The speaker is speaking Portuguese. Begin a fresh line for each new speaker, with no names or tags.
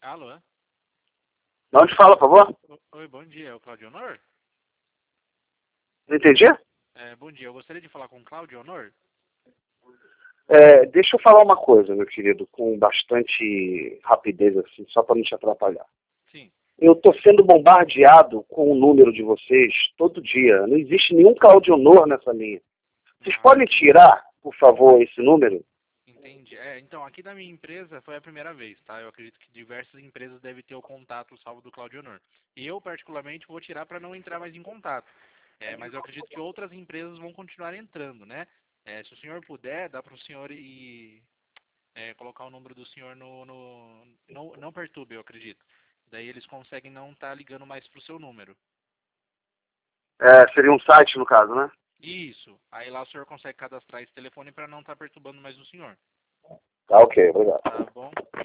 Alô?
De onde fala, por favor?
Oi, bom dia. É o Claudio Honor?
Não entendi?
Bom dia. Eu gostaria de falar com o Claudio Honor.
Deixa eu falar uma coisa, meu querido, com bastante rapidez, assim, só para não te atrapalhar.
Sim.
Eu estou sendo bombardeado com o número de vocês todo dia. Não existe nenhum Claudio Honor nessa linha. Vocês podem tirar, por favor, esse número?
Entendi. Então, aqui da minha empresa foi a primeira vez, tá? Eu acredito que diversas empresas devem ter o contato salvo do Claudio Honor. E eu, particularmente, vou tirar para não entrar mais em contato. Mas eu acredito que outras empresas vão continuar entrando, né? Se o senhor puder, dá para o senhor colocar o número do senhor não perturbe, eu acredito. Daí eles conseguem não estar ligando mais pro seu número.
Seria um site, no caso, né?
Isso. Aí lá o senhor consegue cadastrar esse telefone para não estar perturbando mais o senhor.
Tá, ok, obrigado.
Tá bom.